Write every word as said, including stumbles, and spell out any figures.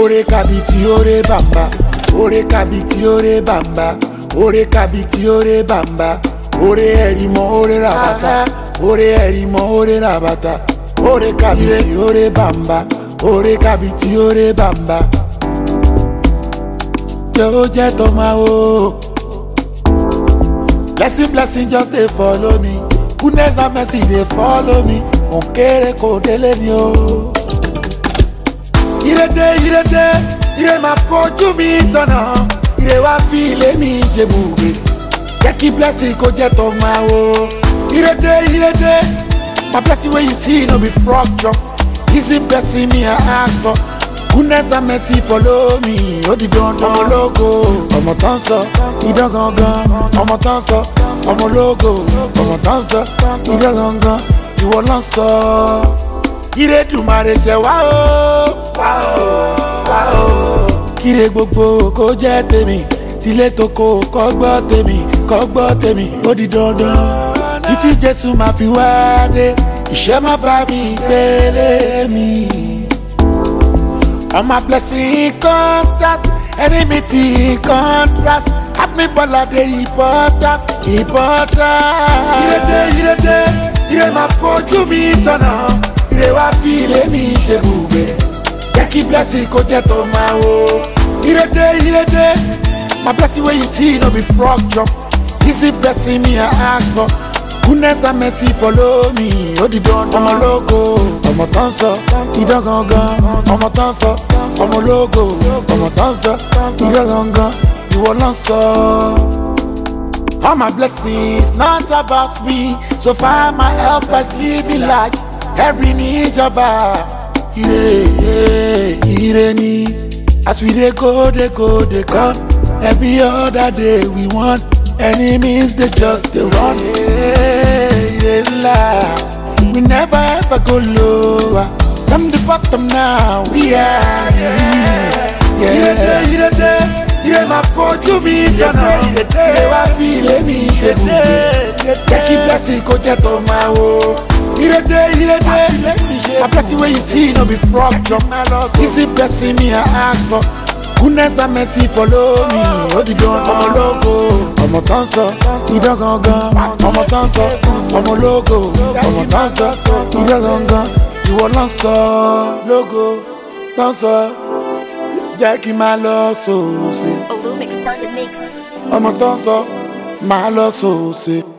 Ore kabiti ore bamba, ore kabiti ore bamba, ore kabiti ore bamba, ore erimo ore rabata, ore erimo ore rabata, ore kabiti ore bamba, ore kabiti ore bamba. Yo jeto ma o, blessing blessing just dey follow me, goodness and mercy dey follow me, onkere ko dele ni o. Irede irede, ire ma fojú mi sọ́nà, ire wa fi ilé mi ṣe bùgbé, jẹ́ kí blessing kó jẹ́ tó máa wo. Irede irede, my blessing wey you see no be frog chop, easy blessing me I ask for, goodness and mercy follow me, ó di dandan. Ọmọ ológo, ọmọ tó ń sọ, idán gangan, ọmọ tó ń sọ, ọmọ ológo, ọmọ tó ń sọ, idán gangan, ìwọ ló ń sọ. Ìrèdùmarè ṣe wá o, wá o, wá o. Kíre gbogbo kó jẹ́ tèmi, tilé toko kó gbọ́ tèmi, kó gbọ́ tèmi, ó di dandan. Títí Jésù máa fi wá dé, ìṣẹ́ má bá mi gbélé mi. All my blessing contact, enmity contrast, happy bọ́ládé important, important. Ìrèdè ìrèdè, ìrè máa fojú mi sọ́nà, ire wa fi ilé mi ṣe bùgbé, jẹ́ kí blessing kó jẹ́ tó máa wo. Irede irede, my blessing wey you see no be frog chop, easy blessing me I ask for, goodness and mercy follow me, ó di dandan. Ọmọ ológo, ọmọ tó ń sọ, idán gangan, ọmọ tó ń sọ, ọmọ ológo, ọmọ tó ń sọ, idán gangan, ìwọ ló ń sọ. All my blessings not about me, so far my help is living like every need your bar. Ire, ire ni, as we dey go, dey go, dey come. Every other day we want, enemies they just dey run. Ire la, we never ever go lower. From the bottom now, we are here. Ire, ire, ire, ire ma fojú mi sọ́nà, ire wa fi ilé mi ṣe bùgbé, jẹ́ kí blessing kó jẹ́ tó máa wo. Irede, irede, my blessing wey you see no be frog chop, easy blessing me I ask for, goodness and mercy follow me, ó di dandan. Ọmọ ológo, ọmọ tó ń sọ, idán gangan, ọmọ tó ń sọ, ọmọ ológo, ọmọ tó ń sọ, idán gangan, ìwọ ló ń sọ. Lógo tó ń sọ, jẹ́ kí n máa lọ sòòsè, ọmọ tó ń sọ, máa lọ sòòsè.